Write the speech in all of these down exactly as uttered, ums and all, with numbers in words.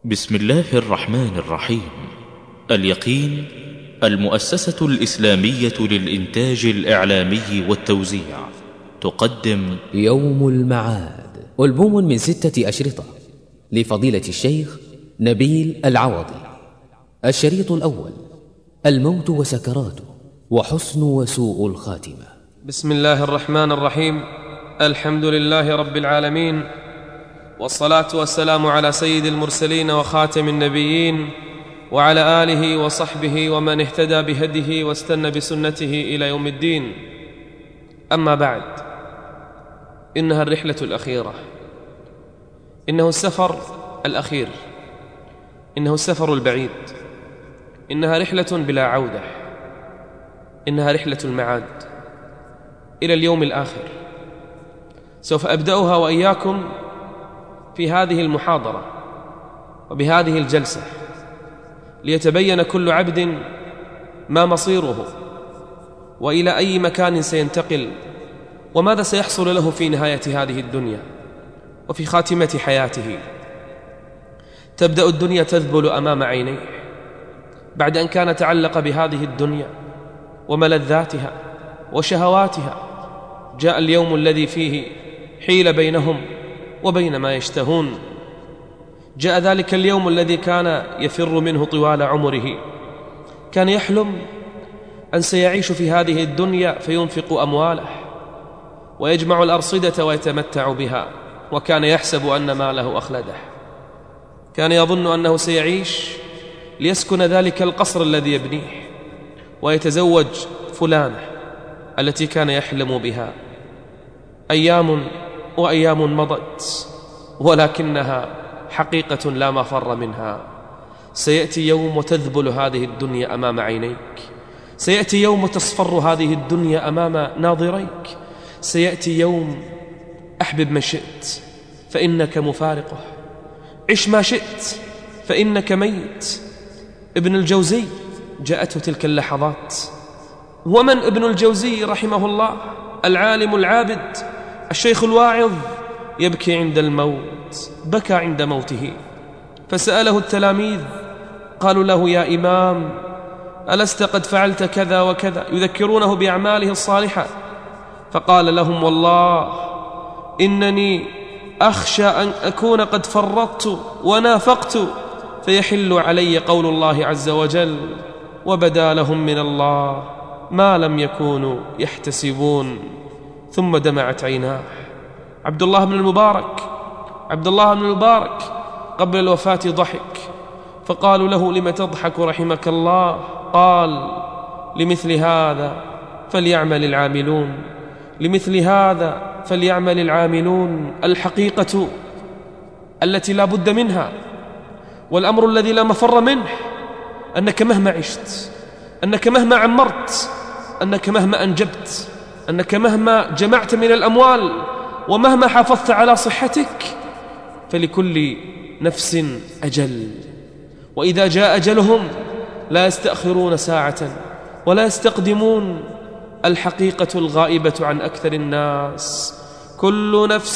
بسم الله الرحمن الرحيم. اليقين، المؤسسة الإسلامية للإنتاج الإعلامي والتوزيع تقدم يوم المعاد، ألبوم من ستة أشرطة لفضيلة الشيخ نبيل العوضي. الشريط الأول: الموت وسكراته، وحسن وسوء الخاتمة. بسم الله الرحمن الرحيم. الحمد لله رب العالمين، والصلاة والسلام على سيد المرسلين وخاتم النبيين، وعلى آله وصحبه ومن اهتدى بهديه واستنى بسنته إلى يوم الدين. أما بعد، إنها الرحلة الأخيرة، إنه السفر الأخير، إنه السفر البعيد، إنها رحلة بلا عودة، إنها رحلة المعاد إلى اليوم الآخر. سوف أبدأها وإياكم في هذه المحاضرة وبهذه الجلسة ليتبين كل عبد ما مصيره، وإلى أي مكان سينتقل، وماذا سيحصل له في نهاية هذه الدنيا وفي خاتمة حياته. تبدأ الدنيا تذبل أمام عينيه بعد أن كان تعلق بهذه الدنيا وملذاتها وشهواتها. جاء اليوم الذي فيه حيل بينهم وبين ما يشتهون. جاء ذلك اليوم الذي كان يفر منه طوال عمره. كان يحلم أن سيعيش في هذه الدنيا فينفق أمواله ويجمع الأرصدة ويتمتع بها، وكان يحسب أن ماله أخلده. كان يظن أنه سيعيش ليسكن ذلك القصر الذي يبنيه ويتزوج فلانة التي كان يحلم بها. أيام وأيام مضت، ولكنها حقيقة لا مفر منها. سيأتي يوم وتذبل هذه الدنيا أمام عينيك، سيأتي يوم تصفر هذه الدنيا أمام ناظريك، سيأتي يوم أحبب من شئت فإنك مفارقه، عش ما شئت فإنك ميت. ابن الجوزي جاءته تلك اللحظات. ومن ابن الجوزي رحمه الله؟ العالم العابد الشيخ الواعظ، يبكي عند الموت، بكى عند موته. فسأله التلاميذ قالوا له: يا إمام، ألست قد فعلت كذا وكذا؟ يذكرونه بأعماله الصالحة. فقال لهم: والله إنني أخشى أن أكون قد فرطت ونافقت فيحل علي قول الله عز وجل، وبدا لهم من الله ما لم يكونوا يحتسبون. ثم دمعت عيناه. عبد الله بن المبارك عبد الله بن المبارك قبل الوفاة ضحك، فقالوا له: لم تضحك رحمك الله؟ قال: لمثل هذا فليعمل العاملون، لمثل هذا فليعمل العاملون. الحقيقة التي لا بد منها، والأمر الذي لا مفر منه، أنك مهما عشت، أنك مهما عمرت، أنك مهما أنجبت، أنك مهما جمعت من الأموال، ومهما حافظت على صحتك، فلكل نفس أجل. وإذا جاء أجلهم لا يستأخرون ساعة ولا يستقدمون. الحقيقة الغائبة عن أكثر الناس: كل نفس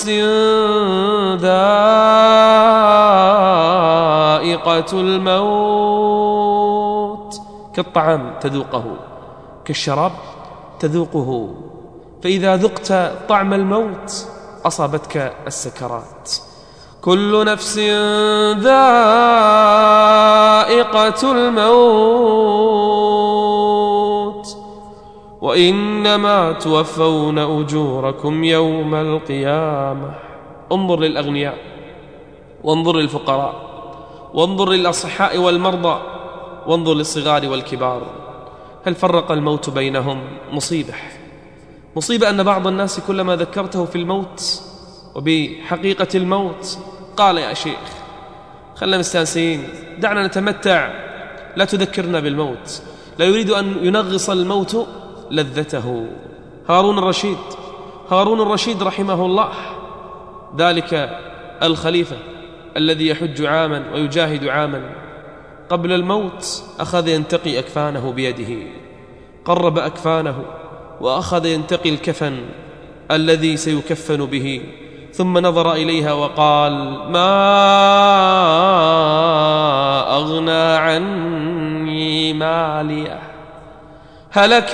ذائقة الموت. كالطعام تذوقه، كالشراب تذوقه، فإذا ذقت طعم الموت أصابتك السكرات. كل نفس ذائقة الموت، وإنما توفون أجوركم يوم القيامة. انظر للأغنياء، وانظر للفقراء، وانظر للأصحاء والمرضى، وانظر للصغار والكبار. هل فرق الموت بينهم؟ مصيبة مصيبة أن بعض الناس كلما ذكرته في الموت وبحقيقة الموت قال: يا شيخ خلنا مستانسين، دعنا نتمتع، لا تذكرنا بالموت. لا يريد أن ينغص الموت لذته. هارون الرشيد هارون الرشيد رحمه الله، ذلك الخليفة الذي يحج عاما ويجاهد عاما، قبل الموت أخذ ينتقي أكفانه بيده، قرب أكفانه وأخذ ينتقي الكفن الذي سيكفن به، ثم نظر إليها وقال: ما عني ماليه هلك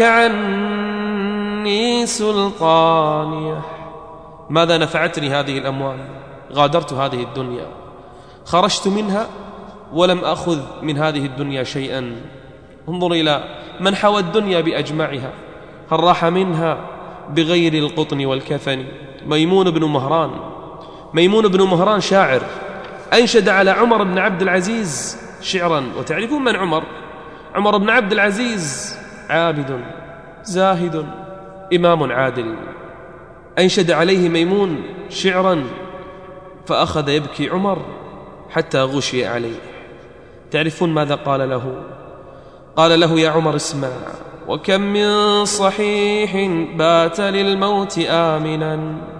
عني سلطانيه. ماذا نفعتني هذه الأموال؟ غادرت هذه الدنيا، خرجت منها ولم أخذ من هذه الدنيا شيئا. انظر إلى من حوى الدنيا بأجمعها، هل راح منها بغير القطن والكفن؟ ميمون بن مهران ميمون بن مهران شاعر أنشد على عمر بن عبد العزيز شعرا. وتعرفون من عمر؟ عمر بن عبد العزيز عابد زاهد إمام عادل. أنشد عليه ميمون شعرا فأخذ يبكي عمر حتى غشي عليه. تعرفون ماذا قال له؟ قال له: يا عمر اسمع، وكم من صحيح بات للموت آمنا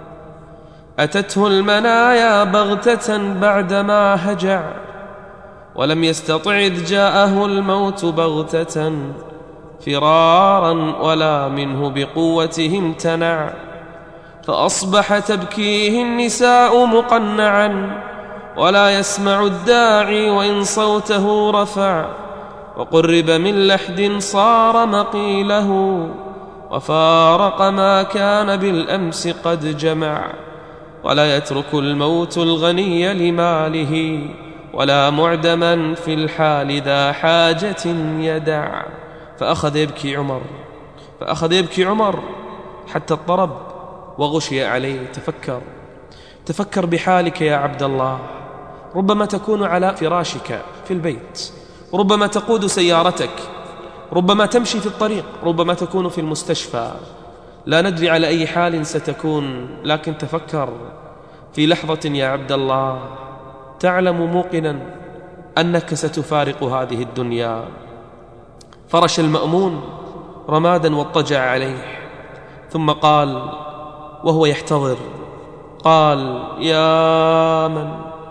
أتته المنايا بغتة بعدما هجع ولم يستطع إذ جاءه الموت بغتة فرارا ولا منه بقوته امتنع فأصبح تبكيه النساء مقنعا ولا يسمع الداعي وإن صوته رفع وقرب من لحد صار مقيله وفارق ما كان بالأمس قد جمع ولا يترك الموت الغني لماله ولا معدما في الحال ذا حاجة يدع. فأخذ يبكي عمر فأخذ يبكي عمر حتى اضطرب وغشي عليه. تفكر تفكر بحالك يا عبد الله، ربما تكون على فراشك في البيت، ربما تقود سيارتك، ربما تمشي في الطريق، ربما تكون في المستشفى، لا ندري على أي حال ستكون. لكن تفكر في لحظة يا عبد الله تعلم موقنا أنك ستفارق هذه الدنيا. فرش المأمون رمادا واضطجع عليه ثم قال وهو يحتضر، قال: يا من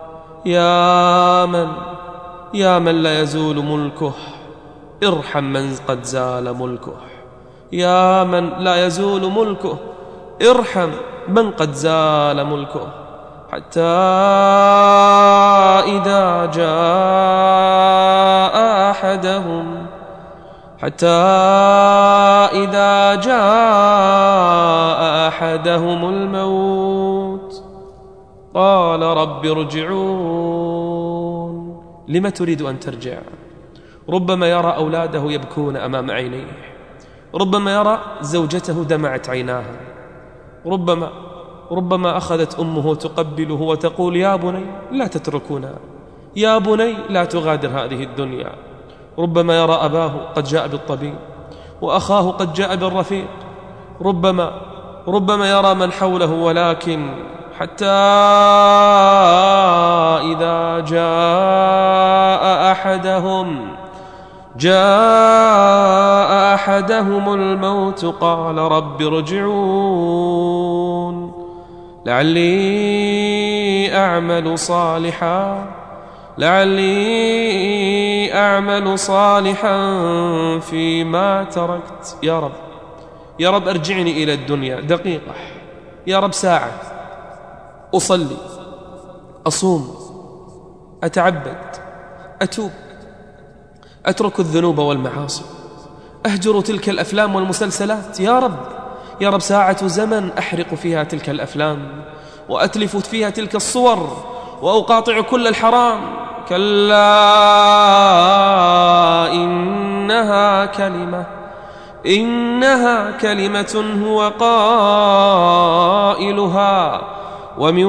يا من يا من لا يزول ملكه ارحم من قد زال ملكه، يا من لا يزول ملكه ارحم من قد زال ملكه، حتى إذا جاء أحدهم حتى إذا جاء أحدهم الموت قال رب ارجعون. لم تريد أن ترجع؟ ربما يرى أولاده يبكون أمام عينيه، ربما يرى زوجته دمعت عيناها، ربما ربما أخذت أمه تقبله وتقول: يا بني لا تتركنا، يا بني لا تغادر هذه الدنيا. ربما يرى أباه قد جاء بالطبيب وأخاه قد جاء بالرفيق، ربما ربما يرى من حوله، ولكن حتى إذا جاء أحدهم جاء أحدهم الموت قال رب ارجعون لعلي أعمل صالحا لعلي أعمل صالحا فيما تركت. يا رب يا رب أرجعني إلى الدنيا دقيقة، يا رب ساعة، أصلي، أصوم، أتعبد، أتوب، أترك الذنوب والمعاصي، أهجر تلك الأفلام والمسلسلات. يا رب يا رب ساعة زمن أحرق فيها تلك الأفلام وأتلف فيها تلك الصور وأقاطع كل الحرام. كلا إنها كلمة إنها كلمة هو قائلها ومن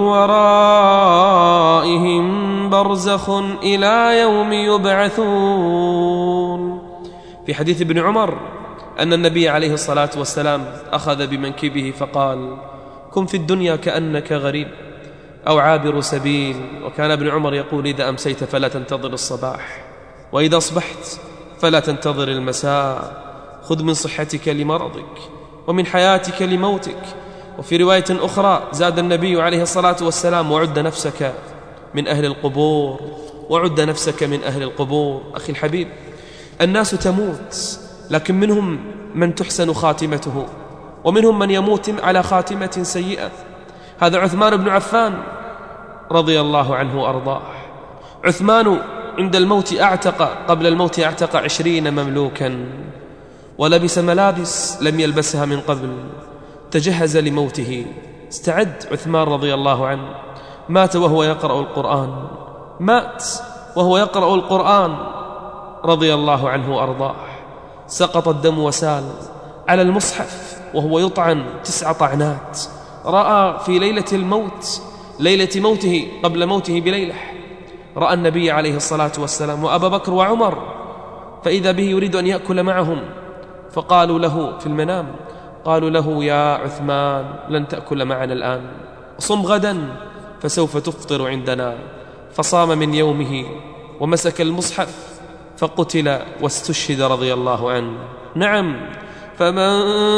ورائهم برزخ إلى يوم يبعثون. في حديث ابن عمر أن النبي عليه الصلاة والسلام أخذ بمنكبه فقال: كن في الدنيا كأنك غريب أو عابر سبيل. وكان ابن عمر يقول: إذا أمسيت فلا تنتظر الصباح، وإذا أصبحت فلا تنتظر المساء. خذ من صحتك لمرضك ومن حياتك لموتك. وفي رواية أخرى زاد النبي عليه الصلاة والسلام: وعد نفسك من أهل القبور وعد نفسك من أهل القبور. أخي الحبيب، الناس تموت، لكن منهم من تحسن خاتمته ومنهم من يموت على خاتمة سيئة. هذا عثمان بن عفان رضي الله عنه وأرضاه. عثمان عند الموت أعتق قبل الموت أعتق عشرين مملوكا، ولبس ملابس لم يلبسها من قبل، تجهز لموته. استعد عثمان رضي الله عنه، مات وهو يقرأ القرآن، مات وهو يقرأ القرآن رضي الله عنه وأرضاه. سقط الدم وسال على المصحف وهو يطعن تسع طعنات. رأى في ليلة الموت، ليلة موته قبل موته بليلة، رأى النبي عليه الصلاة والسلام وأبا بكر وعمر، فإذا به يريد أن يأكل معهم، فقالوا له في المنام، قالوا له يا عثمان لن تأكل معنا الآن، صم غدا فسوف تفطر عندنا. فصام من يومه ومسك المصحف فقتل واستشهد رضي الله عنه. نعم، فمن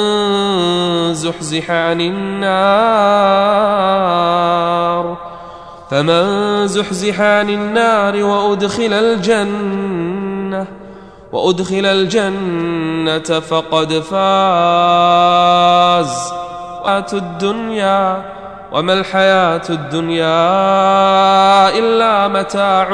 زحزح عن النار فمن زحزح عن النار وأدخل الجنة وأدخل الجنة فقد فاز. وآت الدنيا وما الحياة الدنيا إلا متاع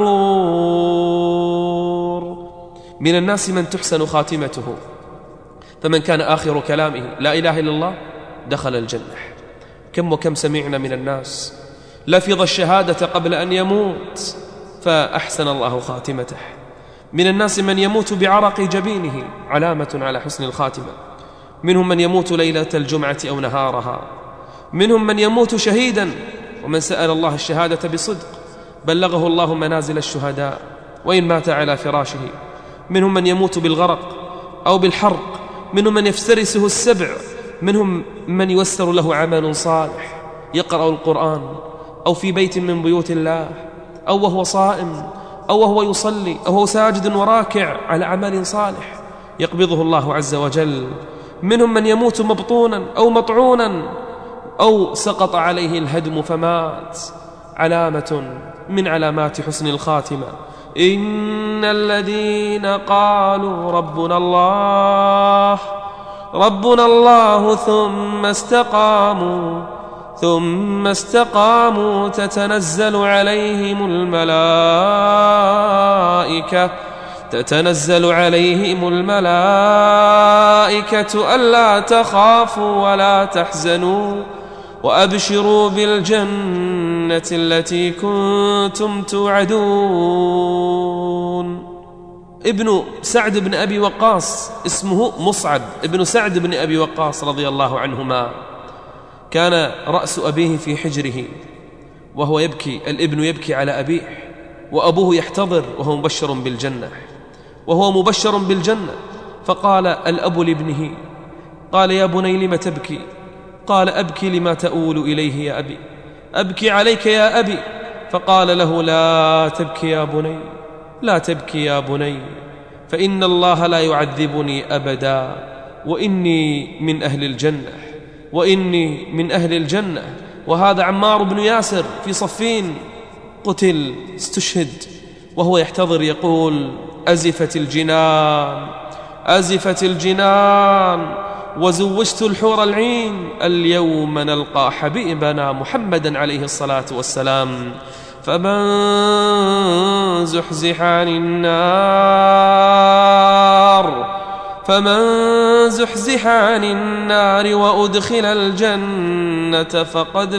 الغرور. من الناس من تحسن خاتمته، فمن كان آخر كلامه لا إله إلا الله دخل الجنة. كم وكم سمعنا من الناس لفظ الشهادة قبل أن يموت فأحسن الله خاتمته. من الناس من يموت بعرق جبينه، علامة على حسن الخاتمة. منهم من يموت ليلة الجمعة أو نهارها، منهم من يموت شهيدا، ومن سأل الله الشهادة بصدق بلغه الله منازل الشهداء وإن مات على فراشه. منهم من يموت بالغرق أو بالحرق، منهم من يفترسه السبع، منهم من يوسر له عمل صالح يقرأ القرآن أو في بيت من بيوت الله، أو وهو صائم، أو وهو يصلي، أو هو ساجد وراكع على عمل صالح يقبضه الله عز وجل. منهم من يموت مبطونا أو مطعونا أو سقط عليه الهدم فمات، علامة من علامات حسن الخاتمة. إن الذين قالوا ربنا الله ربنا الله ثم استقاموا ثم استقاموا تتنزل عليهم الملائكة تتنزل عليهم الملائكة ألا تخافوا ولا تحزنوا وأبشروا بالجنة التي كنتم توعدون. ابن سعد بن أبي وقاص اسمه مصعب ابن سعد بن أبي وقاص رضي الله عنهما، كان رأس أبيه في حجره وهو يبكي، الابن يبكي على أبيه وأبوه يحتضر وهو مبشر بالجنة وهو مبشر بالجنة. فقال الأب لابنه، قال يا بني لم تبكي؟ قال أبكي لما تؤول إليه يا أبي، أبكي عليك يا أبي. فقال له لا تبكي يا بني، لا تبكي يا بني، فإن الله لا يعذبني أبدا، وإني من أهل الجنة وإني من أهل الجنة. وهذا عمار بن ياسر في صفين قتل استشهد وهو يحتضر يقول أزفت الجنان أزفت الجنان وزوجت الحور العين، اليوم نلقى حبيبنا محمدا عليه الصلاة والسلام. فمن زحزح عن النار فمن زحزح عن النار وأدخل الجنة فقد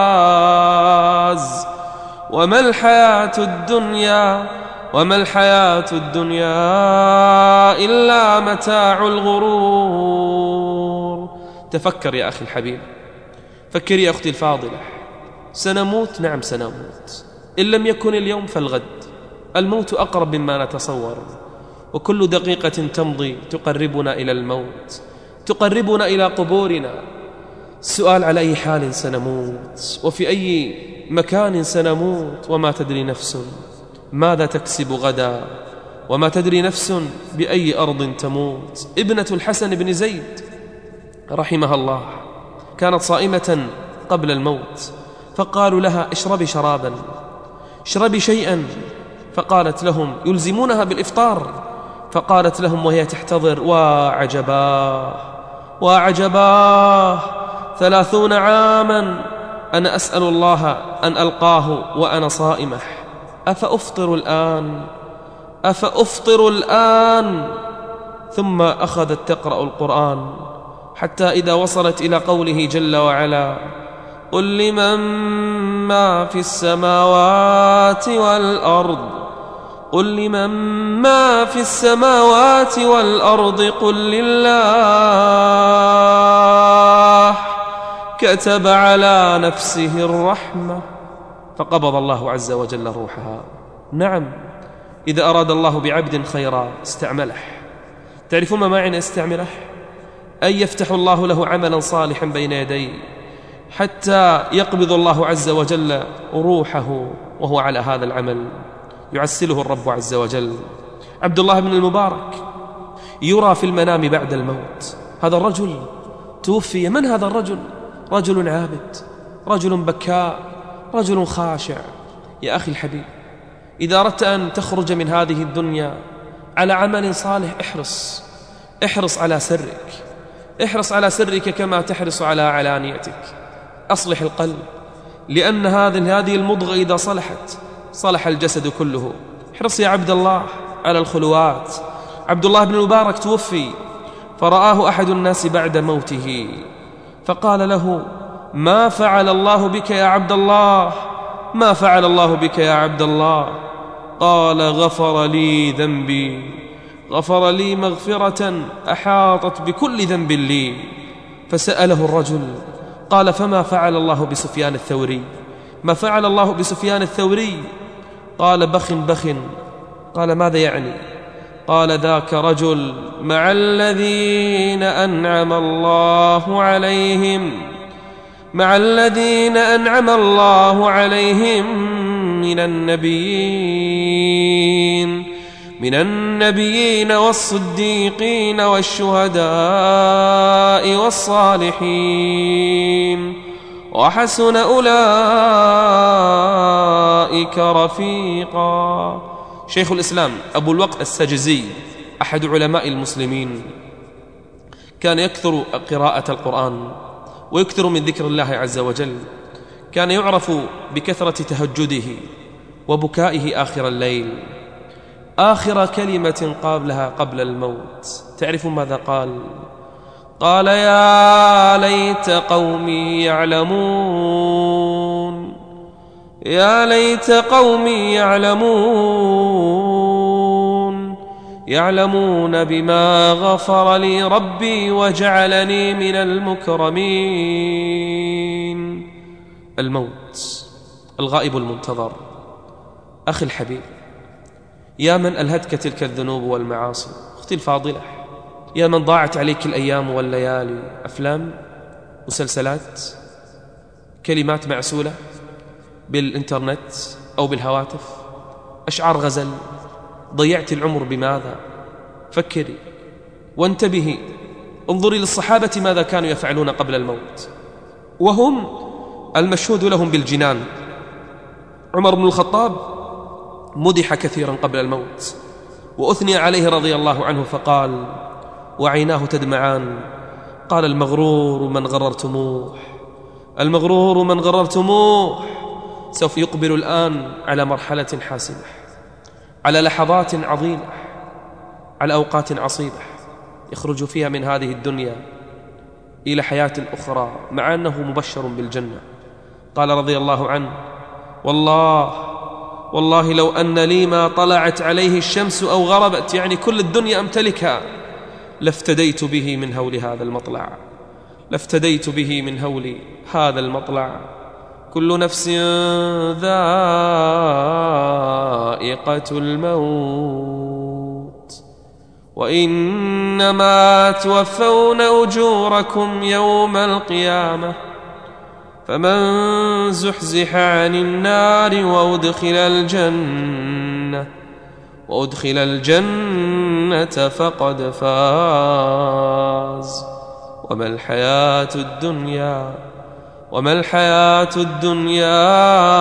فاز. وما الحياة الدنيا وما الحياة الدنيا إلا متاع الغرور. تفكر يا أخي الحبيب، فكر يا أختي الفاضلة، سنموت، نعم سنموت، إن لم يكن اليوم فالغد. الموت أقرب مما نتصور، وكل دقيقة تمضي تقربنا إلى الموت، تقربنا إلى قبورنا. السؤال على أي حال سنموت وفي أي مكان سنموت، وما تدري نفس ماذا تكسب غدا، وما تدري نفس بأي أرض تموت. ابنة الحسن بن زيد رحمها الله كانت صائمة قبل الموت، فقالوا لها اشربي شرابا، اشربي شيئا، فقالت لهم يلزمونها بالإفطار، فقالت لهم وهي تحتضر وعجباه وعجباه ثلاثون عاما أنا أسأل الله أن ألقاه وأنا صائمة، أفأفطر الآن أفأفطر الآن ثم أخذت تقرأ القرآن حتى إذا وصلت إلى قوله جل وعلا قل لمن ما في السماوات والأرض قل لمن ما في السماوات والأرض قل لله كتب على نفسه الرحمة فقبض الله عز وجل روحها. نعم، إذا أراد الله بعبد خيرا استعمله. تعرفون ما معنى استعمله؟ أن يفتح الله له عملا صالحا بين يديه حتى يقبض الله عز وجل روحه وهو على هذا العمل، يعسله الرب عز وجل. عبد الله بن المبارك يرى في المنام بعد الموت. هذا الرجل توفي. من هذا الرجل؟ رجل عابد، رجل بكاء، رجل خاشع. يا أخي الحبيب، إذا أردت أن تخرج من هذه الدنيا على عمل صالح احرص احرص على سرك، احرص على سرك كما تحرص على علانيتك. أصلح القلب، لأن هذه هذه المضغة إذا صلحت صلح الجسد كله. احرص يا عبد الله على الخلوات. عبد الله بن المبارك توفي، فرآه أحد الناس بعد موته فقال له ما فعل الله بك يا عبد الله؟ ما فعل الله بك يا عبد الله؟ قال غفر لي ذنبي، غفر لي مغفرة أحاطت بكل ذنب لي. فسأله الرجل قال فما فعل الله بسفيان الثوري؟ ما فعل الله بسفيان الثوري؟ قال بخ بخ. قال ماذا يعني؟ قال ذاك رجل مع الذين أنعم الله عليهم مع الذين أنعم الله عليهم من النبيين من النبيين والصديقين والشهداء والصالحين وحسن أولئك رفيقا. شيخ الإسلام أبو الوقت السجزي أحد علماء المسلمين كان يكثر قراءة القرآن ويكثر من ذكر الله عز وجل. كان يعرف بكثرة تهجده وبكائه آخر الليل. آخر كلمة قابلها قبل الموت تعرف ماذا قال؟ قال يا ليت قومي يعلمون يا ليت قومي يعلمون يعلمون بما غفر لي ربي وجعلني من المكرمين. الموت الغائب المنتظر. أخي الحبيب، يا من ألهتك تلك الذنوب والمعاصي، أختي الفاضلة، يا من ضاعت عليك الأيام والليالي، أفلام، مسلسلات، كلمات معسولة بالإنترنت أو بالهواتف، أشعار غزل. ضيعت العمر بماذا؟ فكري وانتبهي. انظري للصحابة ماذا كانوا يفعلون قبل الموت، وهم المشهود لهم بالجنان. عمر بن الخطاب مدح كثيرا قبل الموت وأثني عليه رضي الله عنه فقال وعيناه تدمعان قال المغرور من غررتموه المغرور من غررتموه سوف يقبل الآن على مرحلة حاسمة، على لحظات عظيمة، على أوقات عصيبة يخرج فيها من هذه الدنيا إلى حياة أخرى مع أنه مبشر بالجنة. قال رضي الله عنه والله والله لو أن لي ما طلعت عليه الشمس أو غربت، يعني كل الدنيا أمتلكها، لافتديت به من هول هذا المطلع لافتديت به من هول هذا المطلع. كل نفس ذائقة الموت وإنما توفون أجوركم يوم القيامة فمن زحزح عن النار وأدخل الجنة وأدخل الجنة فقد فاز وما الحياة الدنيا وما الحياة الدنيا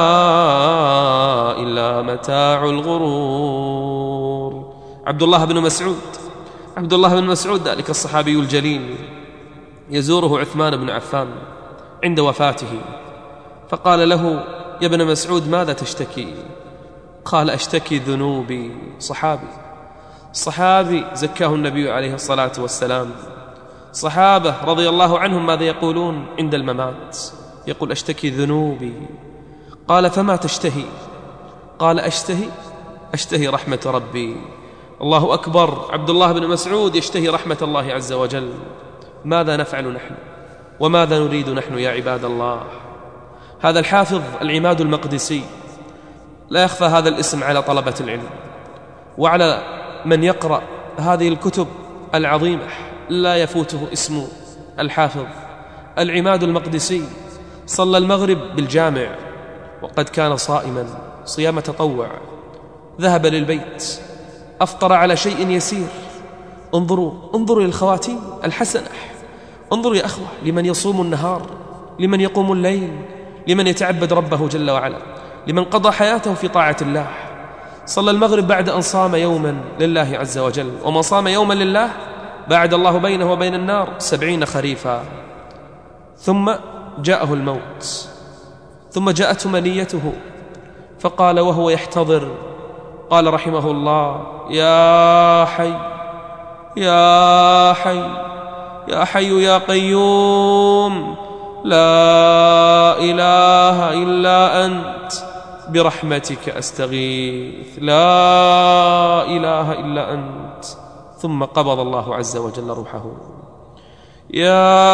إلا متاع الغرور. عبد الله بن مسعود عبد الله بن مسعود ذلك الصحابي الجليل يزوره عثمان بن عفان عند وفاته، فقال له يا ابن مسعود ماذا تشتكي؟ قال أشتكي ذنوبي. صحابي صحابي زكاه النبي عليه الصلاة والسلام. صحابة رضي الله عنهم ماذا يقولون عند الممات؟ يقول أشتكي ذنوبي. قال فما تشتهي؟ قال أشتهي أشتهي رحمة ربي. الله أكبر. عبد الله بن مسعود يشتهي رحمة الله عز وجل. ماذا نفعل نحن وماذا نريد نحن يا عباد الله؟ هذا الحافظ العماد المقدسي لا يخفى هذا الاسم على طلبة العلم وعلى من يقرأ هذه الكتب العظيمة، لا يفوته اسم الحافظ العماد المقدسي. صلى المغرب بالجامع وقد كان صائما صيام تطوع، ذهب للبيت أفطر على شيء يسير. انظروا انظروا للخواتيم الحسنة. انظروا يا أخوة لمن يصوم النهار، لمن يقوم الليل، لمن يتعبد ربه جل وعلا، لمن قضى حياته في طاعة الله. صلى المغرب بعد أن صام يوما لله عز وجل، ومن صام يوما لله بعد الله بينه وبين النار سبعين خريفا. ثم جاءه الموت، ثم جاءته منيته فقال وهو يحتضر، قال رحمه الله يا حي يا حي يا حي يا قيوم لا إله إلا أنت برحمتك أستغيث لا إله إلا أنت. ثم قبض الله عز وجل روحه. يا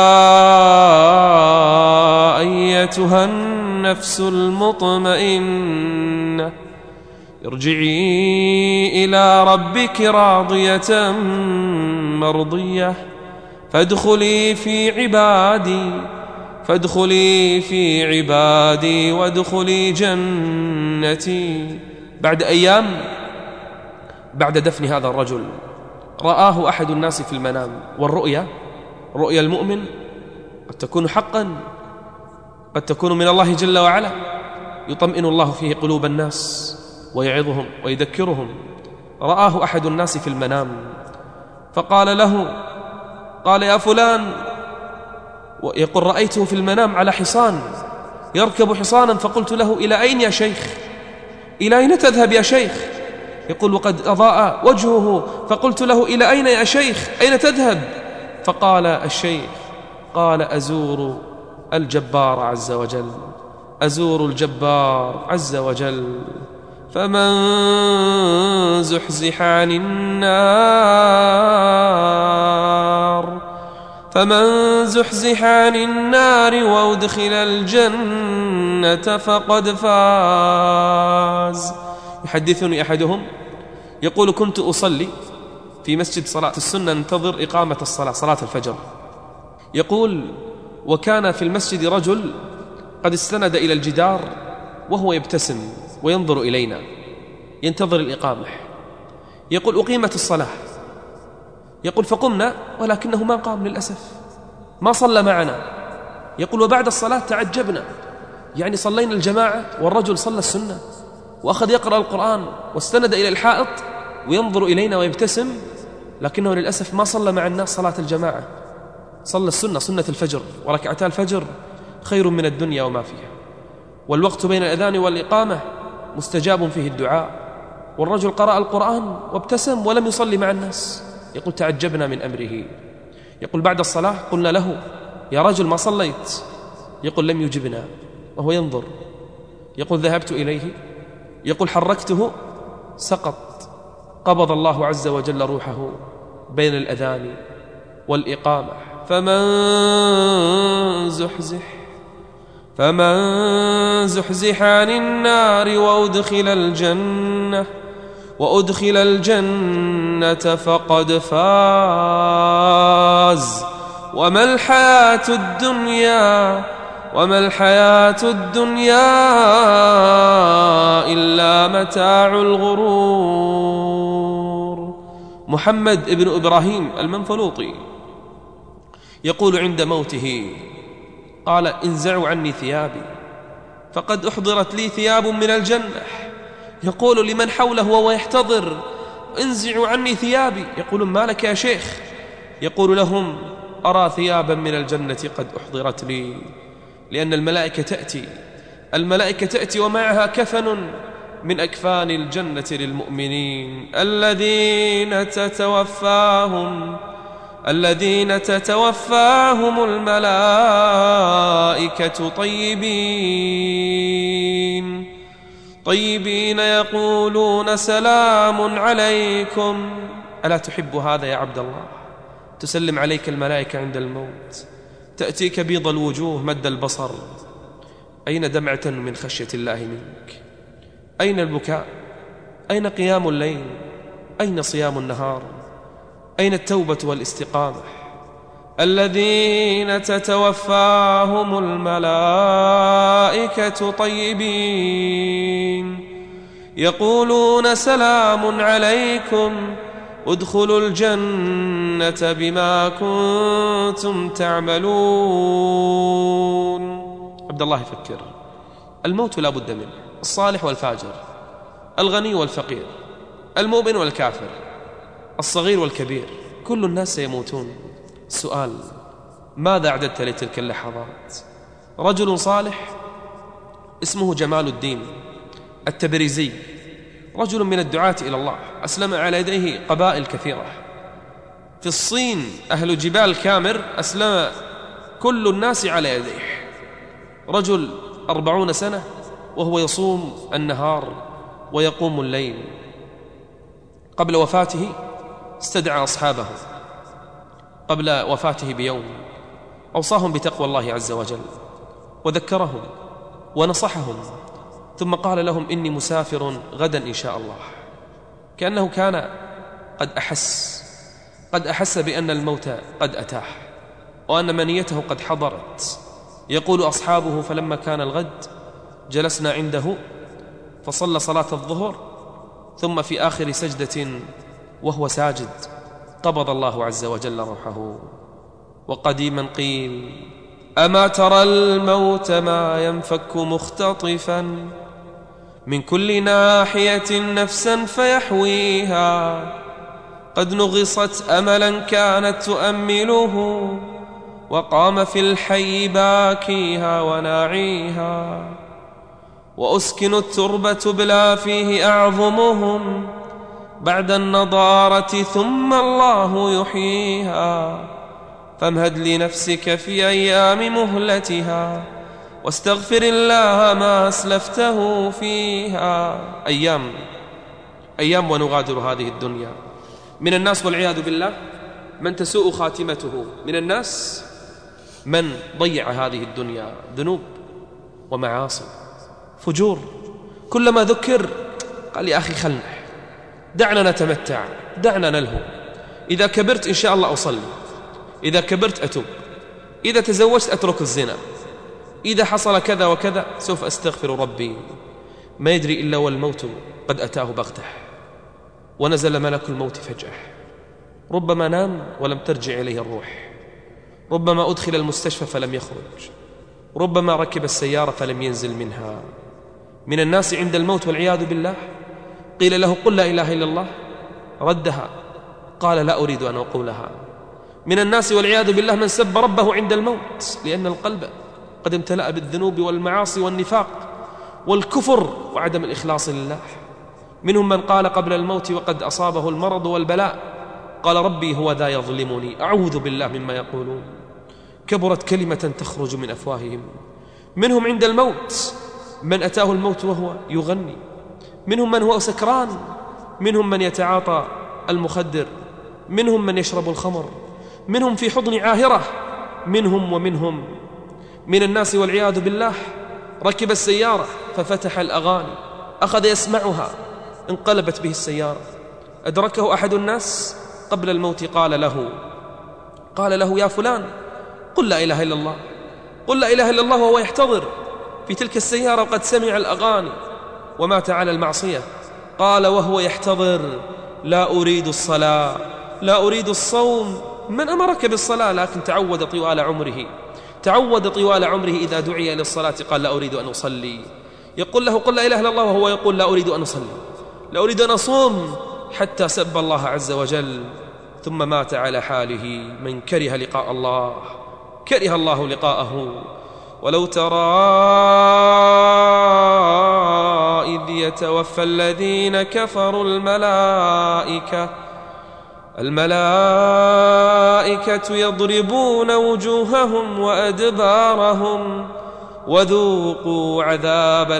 أيتها النفس المطمئنة ارجعي إلى ربك راضية مرضية فادخلي في عبادي فادخلي في عبادي وادخلي جنتي. بعد أيام بعد دفن هذا الرجل رآه أحد الناس في المنام، والرؤيا رؤيا المؤمن قد تكون حقا، قد تكون من الله جل وعلا، يطمئن الله فيه قلوب الناس ويعظهم ويذكرهم. رآه أحد الناس في المنام فقال له، قال يا فلان، ويقول رأيته في المنام على حصان يركب حصانا، فقلت له إلى أين يا شيخ؟ إلى أين تذهب يا شيخ؟ يقول وقد أضاء وجهه، فقلت له إلى أين يا شيخ؟ أين تذهب؟ فقال الشيخ، قال أزور الجبار عز وجل، أزور الجبار عز وجل. فمن زحزح عن النار فمن زحزح عن النار وأدخل الجنة فقد فاز. يحدثني أحدهم يقول كنت أصلي في مسجد صلاة السنة انتظر إقامة الصلاة صلاة الفجر. يقول وكان في المسجد رجل قد استند إلى الجدار وهو يبتسم وينظر إلينا ينتظر الإقامة. يقول أقيمت الصلاة، يقول فقمنا ولكنه ما قام للأسف، ما صلى معنا. يقول وبعد الصلاة تعجبنا، يعني صلينا الجماعة والرجل صلى السنة وأخذ يقرأ القرآن واستند إلى الحائط وينظر إلينا ويبتسم، لكنه للأسف ما صلى مع الناس صلاة الجماعة، صلى السنة سنة الفجر، وركعتا الفجر خير من الدنيا وما فيها، والوقت بين الأذان والإقامة مستجاب فيه الدعاء. والرجل قرأ القرآن وابتسم ولم يصلي مع الناس. يقول تعجبنا من أمره. يقول بعد الصلاة قلنا له يا رجل ما صليت؟ يقول لم يجبنا وهو ينظر. يقول ذهبت إليه، يقول حركته سقط، قبض الله عز وجل روحه بين الأذان والإقامة. فمن زحزح فمن زحزح عن النار وأدخل الجنة وأدخل الجنة فقد فاز. وما الحياة الدنيا وما الحياة الدنيا إلا متاع الغرور. محمد بن إبراهيم المنفلوطي يقول عند موته قال انزعوا عني ثيابي فقد أحضرت لي ثياب من الجنة. يقول لمن حوله وهو يحتضر انزعوا عني ثيابي. يقول ما لك يا شيخ؟ يقول لهم أرى ثيابا من الجنة قد أحضرت لي، لأن الملائكة تأتي الملائكة تأتي ومعها كفن من أكفان الجنة للمؤمنين الذين تتوفاهم الذين تتوفاهم الملائكة طيبين طيبين يقولون سلام عليكم. ألا تحب هذا يا عبد الله؟ تسلم عليك الملائكة عند الموت، تأتيك بيض الوجوه مد البصر. أين دمعة من خشية الله منك؟ أين البكاء؟ أين قيام الليل؟ أين صيام النهار؟ أين التوبة والاستقامة؟ الذين تتوفاهم الملائكة طيبين يقولون سلام عليكم ادخلوا الجنة بما كنتم تعملون. عبد الله يفكر، الموت لا بد منه، الصالح والفاجر، الغني والفقير، المؤمن والكافر، الصغير والكبير، كل الناس سيموتون. السؤال: ماذا أعددت لتلك اللحظات؟ رجل صالح اسمه جمال الدين التبريزي، رجل من الدعاة إلى الله، أسلم على يديه قبائل كثيرة. في الصين أهل جبال كامر أسلم كل الناس على يديه. رجل أربعون سنة وهو يصوم النهار ويقوم الليل. قبل وفاته استدعى أصحابه، قبل وفاته بيوم أوصاهم بتقوى الله عز وجل وذكرهم ونصحهم، ثم قال لهم: إني مسافر غدا إن شاء الله. كأنه كان قد أحس قد أحس بأن الموت قد أتاه وأن منيته قد حضرت. يقول أصحابه: فلما كان الغد جلسنا عنده فصلى صلاة الظهر، ثم في آخر سجدة وهو ساجد قبض الله عز وجل روحه. وقديما قيل: أما ترى الموت ما ينفك مختطفا من كل ناحية نفسا فيحويها، قد نغصت أملا كانت تؤمله، وقام في الحي باكيها وناعيها، وأسكن التربة بلا فيه أعظمهم بعد النضارة ثم الله يحييها. فامهد لنفسك في أيام مهلتها واستغفر الله ما أسلفته فيها. أيام أيام ونغادر هذه الدنيا. من الناس والعياذ بالله من تسوء خاتمته، من الناس من ضيع هذه الدنيا، ذنوب ومعاصي فجور. كلما ذكر قال: يا أخي خلنا، دعنا نتمتع، دعنا نلهو، إذا كبرت إن شاء الله أصلي، إذا كبرت أتوب، إذا تزوجت أترك الزنا، إذا حصل كذا وكذا سوف أستغفر ربي. ما يدري إلا والموت قد أتاه بغته ونزل ملك الموت فجأة. ربما نام ولم ترجع إليه الروح، ربما أدخل المستشفى فلم يخرج، ربما ركب السيارة فلم ينزل منها. من الناس عند الموت والعياذ بالله قيل له: قل لا إله إلا الله، ردها، قال: لا أريد أن أقولها. من الناس والعياذ بالله من سب ربه عند الموت، لأن القلب قد امتلأ بالذنوب والمعاصي والنفاق والكفر وعدم الإخلاص لله. منهم من قال قبل الموت وقد أصابه المرض والبلاء: قال ربي هو ذا يظلمني، أعوذ بالله مما يقولون. كبرت كلمة تخرج من أفواههم. منهم عند الموت من أتاه الموت وهو يغني، منهم من هو سكران، منهم من يتعاطى المخدر، منهم من يشرب الخمر، منهم في حضن عاهرة، منهم ومنهم. من الناس والعياذ بالله ركب السيارة ففتح الأغاني، أخذ يسمعها، انقلبت به السيارة. أدركه أحد الناس قبل الموت قال له قال له يا فلان قل لا إله إلا الله، قل لا إله إلا الله، وهو يحتضر في تلك السيارة وقد سمع الأغاني ومات على المعصية. قال وهو يحتضر: لا أريد الصلاة، لا أريد الصوم. من أمرك بالصلاة؟ لكن تعود طوال عمره تعود طوال عمره إذا دعي للصلاة قال: لا أريد أن أصلي. يقول له: قل لا إله إلا الله، وهو يقول: لا أريد أن أصلي، لا أريد أن أصوم، حتى سب الله عز وجل، ثم مات على حاله. من كره لقاء الله كره الله لقاءه. ولو ترى إذ يتوفى الذين كفروا الملائكة الملائكة يضربون وجوههم وأدبارهم وذوقوا عذاب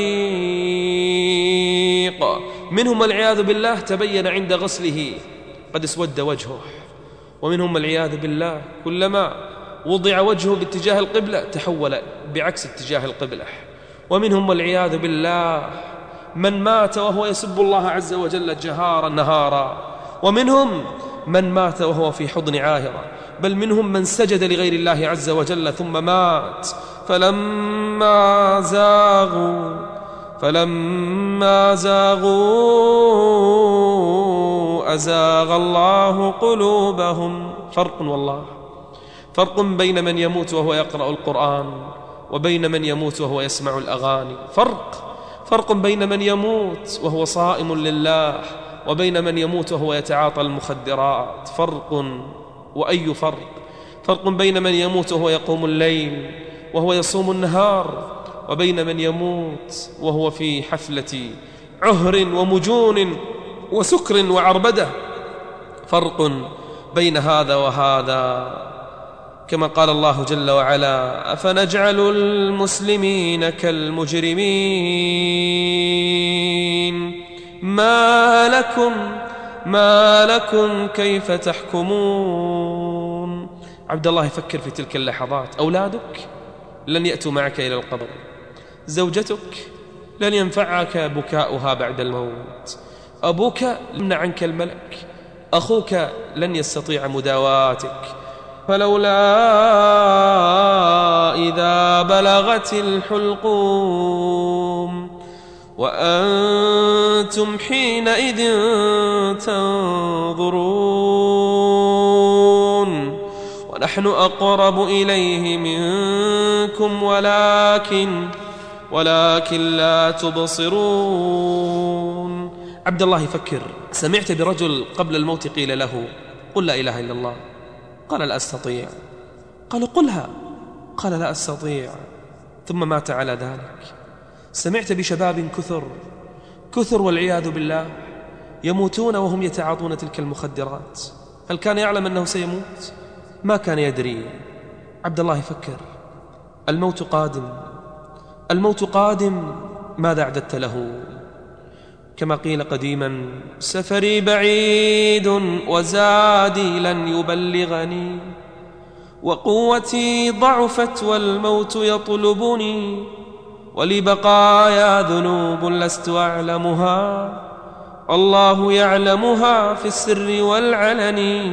الحريق. منهم والعياذ بالله تبين عند غسله قد اسود وجهه، ومنهم والعياذ بالله كلما وضع وجهه باتجاه القبلة تحول بعكس اتجاه القبلة، ومنهم والعياذ بالله من مات وهو يسب الله عز وجل جهارا نهارا، ومنهم من مات وهو في حضن عاهرة، بل منهم من سجد لغير الله عز وجل ثم مات. فلما زاغوا فلما زاغوا أزاغ الله قلوبهم. فرق والله، فرق بين من يموت وهو يقرأ القرآن وبين من يموت وهو يسمع الأغاني. فرق فرق بين من يموت وهو صائم لله وبين من يموت وهو يتعاطى المخدرات. فرق وأي فرق. فرق بين من يموت وهو يقوم الليل وهو يصوم النهار وبين من يموت وهو في حفلة عهر ومجون وسكر وعربدة. فرق بين هذا وهذا. كما قال الله جل وعلا: أفنجعل المسلمين كالمجرمين ما لكم ما لكم كيف تحكمون. عبد الله يفكر في تلك اللحظات. أولادك لن يأتوا معك إلى القبر، زوجتك لن ينفعك بكاؤها بعد الموت، أبوك يمنع عنك الملك، أخوك لن يستطيع مداواتك. فلولا إذا بلغت الحلقوم وأنتم حينئذ تنظرون ونحن أقرب إليه منكم ولكن ولكن لا تبصرون. عبد الله يفكر. سمعت برجل قبل الموت قيل له: قل لا إله إلا الله. قال: لا أستطيع. قالوا: قلها. قال: لا أستطيع. ثم مات على ذلك. سمعت بشباب كثر كثر والعياذ بالله يموتون وهم يتعاطون تلك المخدرات. هل كان يعلم أنه سيموت؟ ما كان يدري. عبد الله يفكر. الموت قادم، الموت قادم، ماذا أعددت له؟ كما قيل قديما: سفري بعيد وزادي لن يبلغني، وقوتي ضعفت والموت يطلبني، ولبقايا ذنوب لست أعلمها، الله يعلمها في السر والعلن،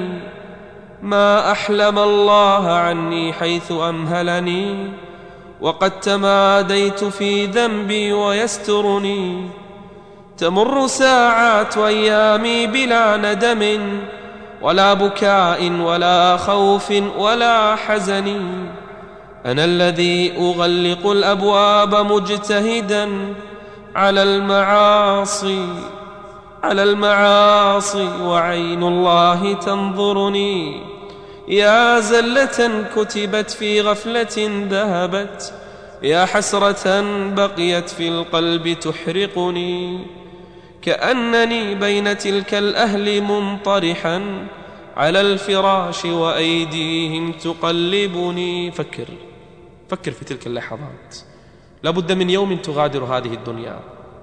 ما أحلم الله عني حيث أمهلني، وقد تماديت في ذنبي ويسترني، تمر ساعات وأيامي بلا ندم ولا بكاء ولا خوف ولا حزن، أنا الذي أغلق الأبواب مجتهدا على المعاصي على المعاصي وعين الله تنظرني، يا زلة كتبت في غفلة ذهبت، يا حسرة بقيت في القلب تحرقني، كأنني بين تلك الأهل منطرحا على الفراش وأيديهم تقلبني. فكر فكر في تلك اللحظات. لابد من يوم تغادر هذه الدنيا.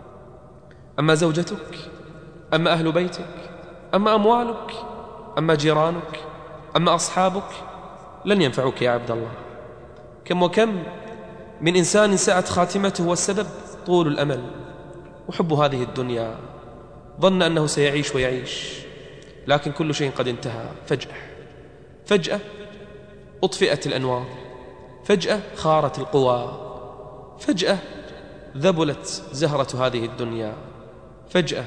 أما زوجتك، أما أهل بيتك، أما أموالك، أما جيرانك، أما أصحابك، لن ينفعك يا عبد الله. كم وكم من إنسان ساءت خاتمته والسبب طول الأمل وحب هذه الدنيا، ظن أنه سيعيش ويعيش، لكن كل شيء قد انتهى. فجأة فجأة أطفئت الأنوار، فجأة خارت القوى، فجأة ذبلت زهرة هذه الدنيا، فجأة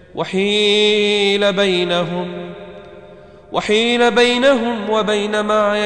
وحيل بينهم وحيل بينهم وبين ما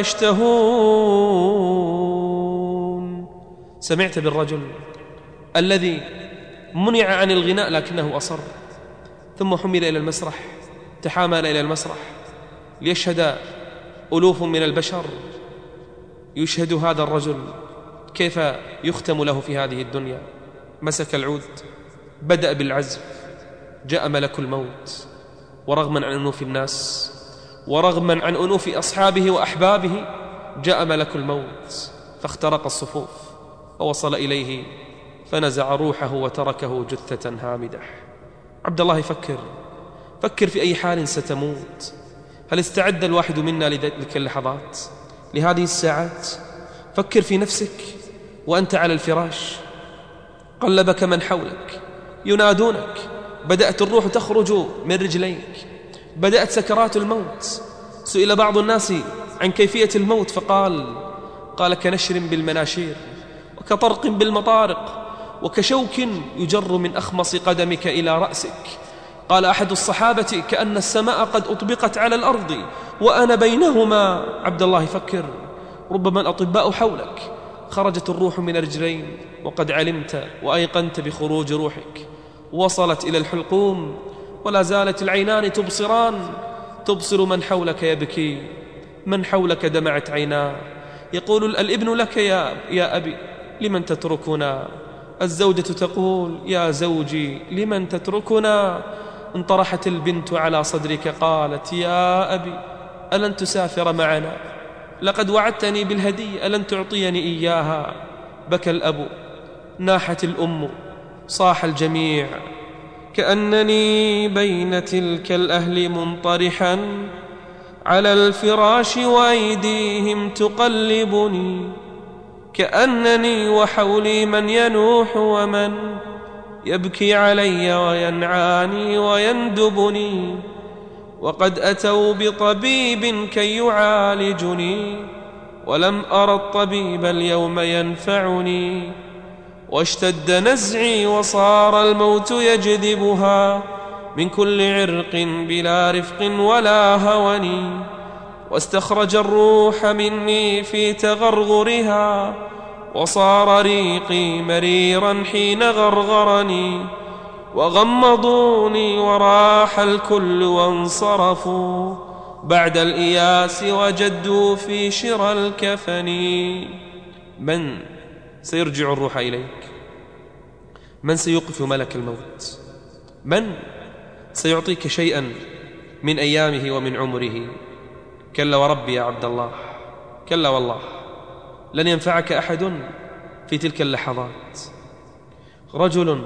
يشتهون. سمعت بالرجل الذي منع عن الغناء لكنه أصر، ثم حمل إلى المسرح، تحامل إلى المسرح ليشهد ألوف من البشر، يشهد هذا الرجل كيف يختم له في هذه الدنيا. مسك العود بدأ بالعزف، جاء ملك الموت، ورغما عن أنوف الناس ورغما عن أنوف أصحابه وأحبابه جاء ملك الموت فاخترق الصفوف ووصل إليه فنزع روحه وتركه جثة هامدة. عبد الله فكر فكر في أي حال ستموت. هل استعد الواحد منا لتلك اللحظات، لهذه الساعات؟ فكر في نفسك وأنت على الفراش، قلبك من حولك ينادونك، بدأت الروح تخرج من رجليك، بدأت سكرات الموت. سئل بعض الناس عن كيفية الموت فقال قال كنشر بالمناشير، وكطرق بالمطارق، وكشوك يجر من أخمص قدمك إلى رأسك. قال أحد الصحابة كأن السماء قد أطبقت على الأرض وأنا بينهما. عبد الله فكر، ربما الأطباء حولك، خرجت الروح من الرجلين وقد علمت وأيقنت بخروج روحك، وصلت إلى الحلقوم ولا زالت العينان تبصران، تبصر من حولك يبكي، من حولك دمعت عيناه. يقول الابن لك يا, يا أبي لمن تتركنا، الزوجة تقول يا زوجي لمن تتركنا. انطرحت البنت على صدرك قالت يا أبي ألن تسافر معنا، لقد وعدتني بالهدية ألن تعطيني إياها. بكى الأب، ناحت الأم، صاح الجميع، كأنني بين تلك الأهل منطرحا على الفراش وأيديهم تقلبني، كأنني وحولي من ينوح ومن يبكي علي وينعاني ويندبني، وقد أتوا بطبيب كي يعالجني ولم أرى الطبيب اليوم ينفعني، واشتد نزعي وصار الموت يجذبها من كل عرق بلا رفق ولا هوني، واستخرج الروح مني في تغرغرها وصار ريقي مريرا حين غرغرني، وغمضوني وراح الكل وانصرفوا بعد الإياس وجدوا في شرى الكفن. من سيرجع الروح إليك؟ من سيوقف ملك الموت؟ من سيعطيك شيئا من أيامه ومن عمره؟ كلا وربي يا عبد الله، كلا والله، لن ينفعك أحد في تلك اللحظات. رجل،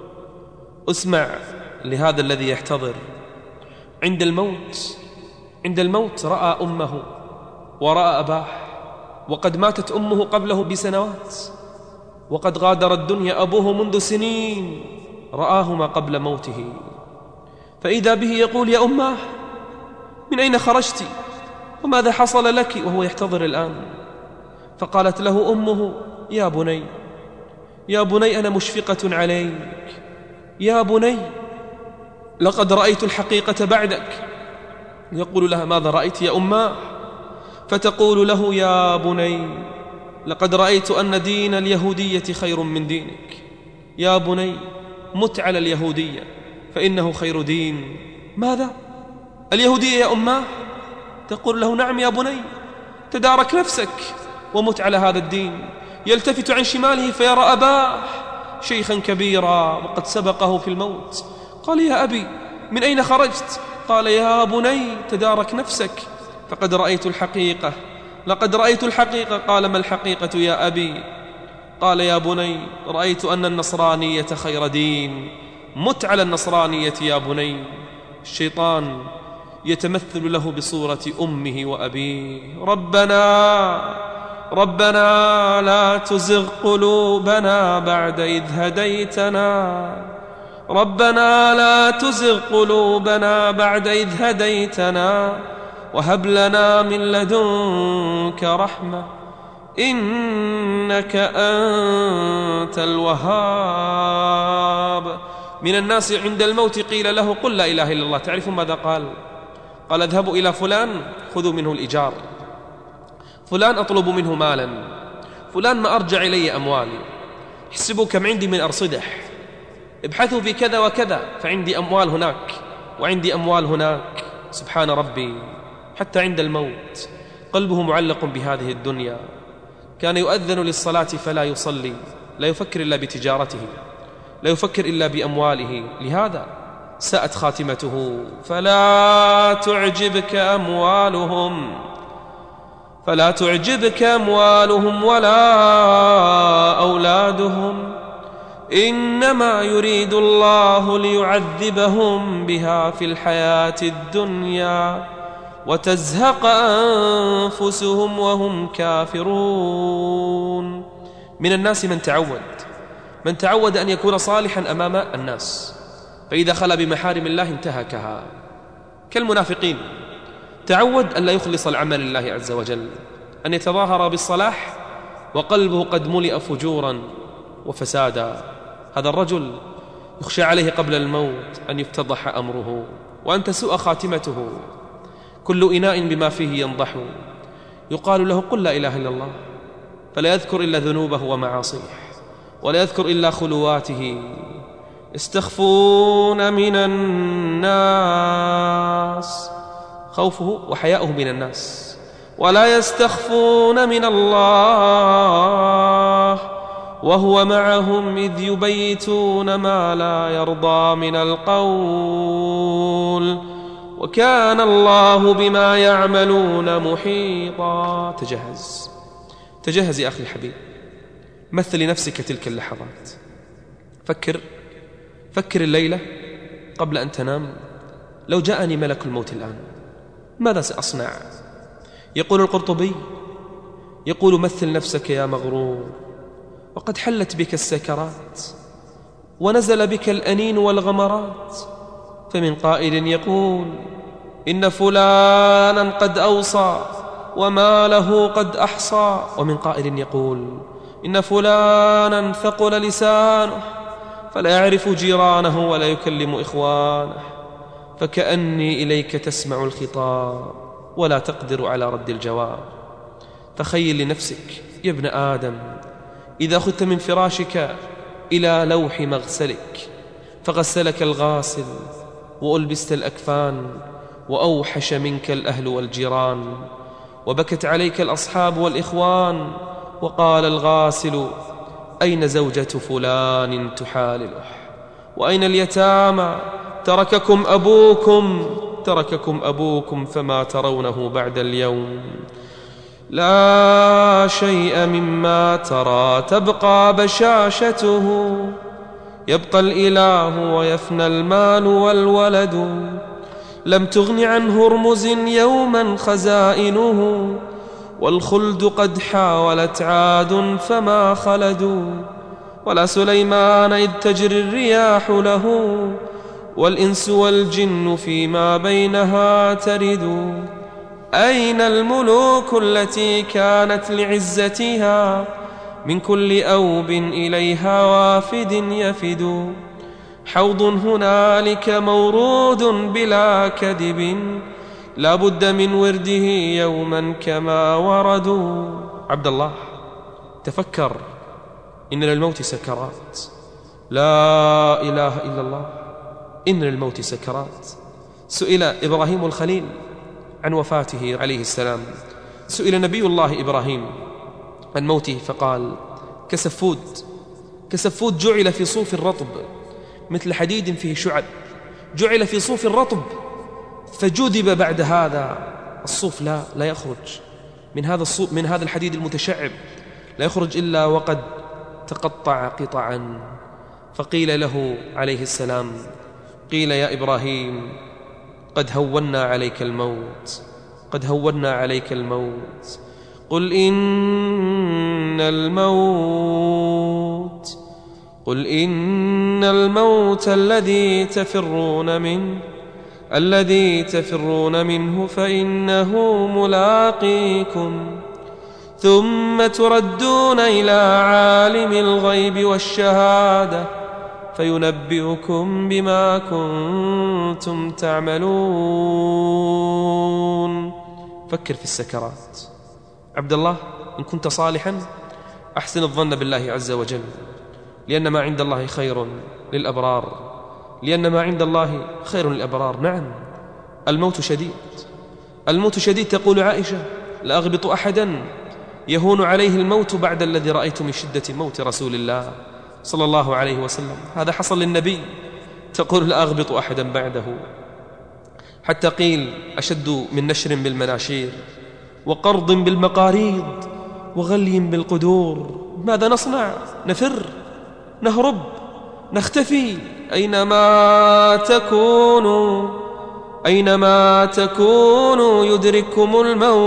اسمع لهذا الذي يحتضر عند الموت، عند الموت رأى أمه ورأى أباه، وقد ماتت أمه قبله بسنوات، وقد غادر الدنيا أبوه منذ سنين، رآهما قبل موته، فإذا به يقول يا أماه من أين خرجت وماذا حصل لك؟ وهو يحتضر الآن. فقالت له أمه يا بني، يا بني أنا مشفقة عليك، يا بني لقد رأيت الحقيقة بعدك. يقول لها ماذا رأيت يا أماه؟ فتقول له يا بني لقد رأيت أن دين اليهودية خير من دينك، يا بني مت على اليهودية فإنه خير دين. ماذا؟ اليهودية يا أماه؟ تقول له نعم يا بني، تدارك نفسك ومت على هذا الدين. يلتفت عن شماله فيرى أباه شيخا كبيرا وقد سبقه في الموت. قال يا أبي من أين خرجت؟ قال يا بني تدارك نفسك فقد رأيت الحقيقة، لقد رأيت الحقيقة. قال ما الحقيقة يا أبي؟ قال يا بني رأيت أن النصرانية خير دين، مت على النصرانية يا بني. الشيطان يتمثل له بصورة أمه وأبيه. ربنا ربنا لا تزغ قلوبنا بعد إذ هديتنا، ربنا لا تزغ قلوبنا بعد إذ هديتنا وهب لنا من لدنك رحمة إنك أنت الوهاب. من الناس عند الموت قيل له قل لا إله إلا الله، تعرف ماذا قال؟ قال اذهبوا إلى فلان خذوا منه الإيجار، فلان أطلب منه مالا، فلان ما أرجع إلي أموالي، احسبوا كم عندي من أرصدة، ابحثوا في كذا وكذا فعندي أموال هناك وعندي أموال هناك. سبحان ربي، حتى عند الموت قلبه معلق بهذه الدنيا. كان يؤذن للصلاة فلا يصلي، لا يفكر إلا بتجارته، لا يفكر إلا بأمواله، لهذا ساءت خاتمته. فلا تعجبك أموالهم فلا تعجبك أموالهم ولا أولادهم، إنما يريد الله ليعذبهم بها في الحياة الدنيا وتزهق أنفسهم وهم كافرون. من الناس من تعود من تعود أن يكون صالحا أمام الناس، فإذا خلا بمحارم الله انتهكها، كالمنافقين. تعود أن لا يخلص العمل لله عز وجل، أن يتظاهر بالصلاح وقلبه قد ملئ فجورا وفسادا. هذا الرجل يخشى عليه قبل الموت أن يفتضح أمره وأن تسوء خاتمته. كل إناء بما فيه ينضح، يقال له قل لا إله إلا الله، فلا يذكر إلا ذنوبه ومعاصيه، ولا يذكر إلا خلواته. يستخفون من الناس، خوفه وحياؤه من الناس، ولا يستخفون من الله وهو معهم إذ يبيتون ما لا يرضى من القول، وكان الله بما يعملون محيطا. تجهز تجهز يا أخي الحبيب، مثل لنفسك تلك اللحظات. فكر فكر الليلة قبل أن تنام، لو جاءني ملك الموت الآن ماذا سأصنع؟ يقول القرطبي، يقول مثل نفسك يا مغرور وقد حلت بك السكرات ونزل بك الأنين والغمرات، فمن قائل يقول إن فلانا قد أوصى وما له قد أحصى، ومن قائل يقول إن فلانا ثقل لسانه فلا يعرف جيرانه ولا يكلم إخوانه، فكأني إليك تسمع الخطاب ولا تقدر على رد الجواب. تخيل لنفسك يا ابن آدم إذا خذت من فراشك إلى لوح مغسلك فغسلك الغاسل وألبست الأكفان وأوحش منك الأهل والجيران، وبكت عليك الأصحاب والإخوان، وقال الغاسل أين زوجة فلان تحالله، وأين اليتامى ترككم أبوكم ترككم أبوكم فما ترونه بعد اليوم. لا شيء مما ترى تبقى بشاشته، يبقى الإله ويفنى المال والولد، لم تغن عن هرمز يوما خزائنه، والخلد قد حاولت عاد فما خلدوا، ولا سليمان إذ تجري الرياح له، والإنس والجن فيما بينها ترد. أين الملوك التي كانت لعزتها من كل أوب إليها وافد يفد، حوض هنالك مورود بلا كذب، لا بد من ورده يوما كما وردوا. عبد الله تفكر، إن للموت سكرات، لا إله إلا الله، إن للموت سكرات. سئل إبراهيم الخليل عن وفاته عليه السلام، سئل نبي الله إبراهيم عن موته فقال كسفود كسفود جعل في صوف الرطب مثل حديد فيه شعب، جعل في صوف الرطب فجذب بعد هذا الصوف لا لا يخرج من هذا الصوف من هذا الحديد المتشعب، لا يخرج إلا وقد تقطع قطعا. فقيل له عليه السلام، قيل يا إبراهيم قد هونا عليك الموت قد هونا عليك الموت قل إن الموت قل إن الموت الذي تفرون منه الذي تفرون منه فإنه ملاقيكم، ثم تردون إلى عالم الغيب والشهادة فينبئكم بما كنتم تعملون. فكر في السكرات. عبد الله إن كنت صالحا أحسن الظن بالله عز وجل، لأن ما عند الله خير للأبرار لأن ما عند الله خير للأبرار. نعم الموت شديد الموت شديد تقول عائشة لا أغبط أحدا يهون عليه الموت بعد الذي رأيت من شدة موت رسول الله صلى الله عليه وسلم. هذا حصل للنبي. تقول لا أغبط أحدا بعده، حتى قيل أشد من نشر بالمناشير وقرض بالمقاريض وغلي بالقدور. ماذا نصنع؟ نفر، نهرب، نختفي. أينما تكونوا أينما تكونوا يدرككم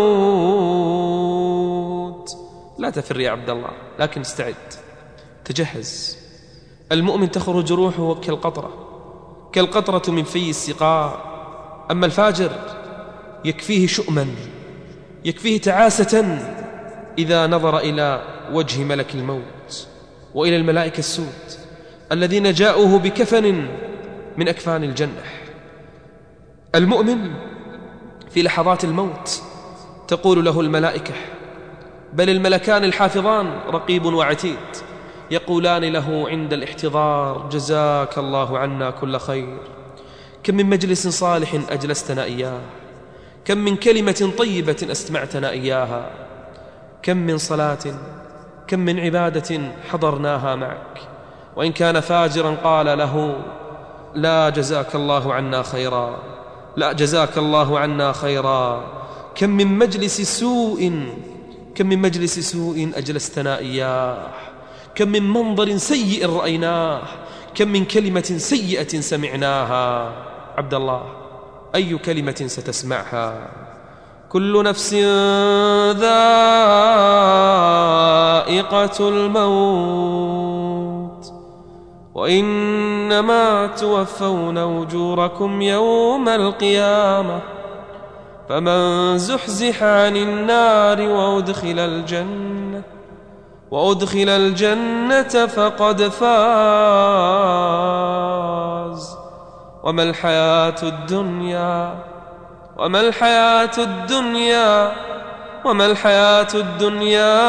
الموت. لا تفر يا عبد الله، لكن استعد، تجهز. المؤمن تخرج روحه كالقطرة كالقطرة من في السقاء. أما الفاجر يكفيه شؤما، يكفيه تعاسة إذا نظر إلى وجه ملك الموت وإلى الملائكة السود الذين جاءوه بكفن من أكفان الجنة. المؤمن في لحظات الموت تقول له الملائكة، بل الملكان الحافظان رقيب وعتيد، يقولان له عند الاحتضار: جزاك الله عنا كل خير. كم من مجلس صالح أجلستنا إياه، كم من كلمة طيبة أسمعتنا إياها، كم من صلاة، كم من عبادة حضرناها معك. وإن كان فاجرا قال له: لا جزاك الله عنا خيرا، لا جزاك الله عنا خيرا. كم من مجلس سوء كم من مجلس سوء أجلستنا إياه، كم من منظر سيء رأيناه، كم من كلمة سيئة سمعناها. عبد الله، أي كلمة ستسمعها؟ كل نفس ذائقة الموت وإنما توفون أجوركم يوم القيامة، فمن زحزح عن النار وأدخل الجنة وأدخل الجنة فقد فاز. وما الحياة الدنيا وما الحياة الدنيا وما الحياة الدنيا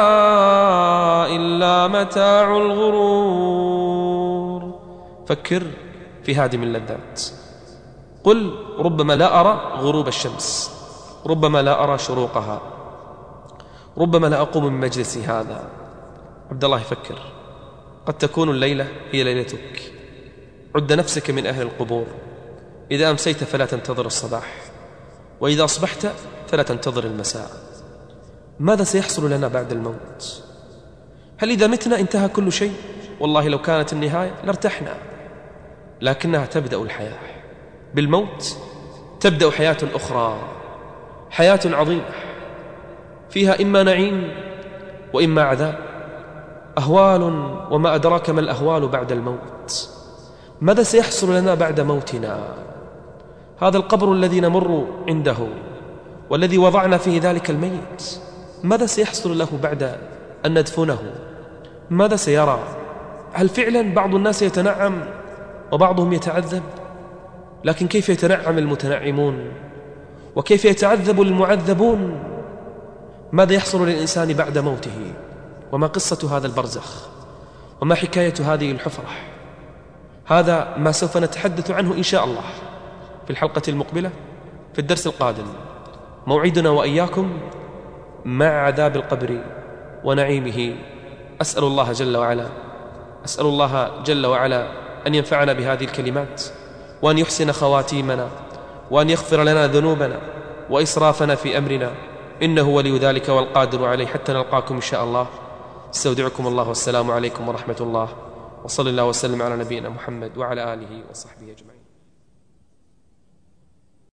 إلا متاع الغرور. فكر في هادم اللذات. قل: ربما لا أرى غروب الشمس، ربما لا أرى شروقها، ربما لا أقوم من مجلسي هذا. عبد الله، فكر، قد تكون الليلة هي ليلتك. عد نفسك من أهل القبور. إذا أمسيت فلا تنتظر الصباح، وإذا أصبحت فلا تنتظر المساء. ماذا سيحصل لنا بعد الموت؟ هل إذا متنا انتهى كل شيء؟ والله لو كانت النهاية لارتحنا، لكنها تبدأ الحياة. بالموت تبدأ حياة أخرى، حياة عظيمة فيها إما نعيم وإما عذاب، أهوال وما أدراك ما الأهوال بعد الموت. ماذا سيحصل لنا بعد موتنا؟ هذا القبر الذي نمر عنده والذي وضعنا فيه ذلك الميت، ماذا سيحصل له بعد أن ندفنه؟ ماذا سيرى؟ هل فعلا بعض الناس يتنعم وبعضهم يتعذب؟ لكن كيف يتنعم المتنعمون وكيف يتعذب المعذبون؟ ماذا يحصل للإنسان بعد موته؟ وما قصة هذا البرزخ؟ وما حكاية هذه الحفرة؟ هذا ما سوف نتحدث عنه إن شاء الله في الحلقة المقبلة في الدرس القادم. موعدنا وإياكم مع عذاب القبر ونعيمه. أسأل الله جل وعلا أسأل الله جل وعلا أن ينفعنا بهذه الكلمات، وأن يحسن خواتيمنا، وأن يغفر لنا ذنوبنا وإسرافنا في أمرنا، إنه ولي ذلك والقادر عليه. حتى نلقاكم إن شاء الله. استودعكم الله، والسلام عليكم ورحمة الله، وصلى الله وسلم على نبينا محمد وعلى آله وصحبه أجمعين.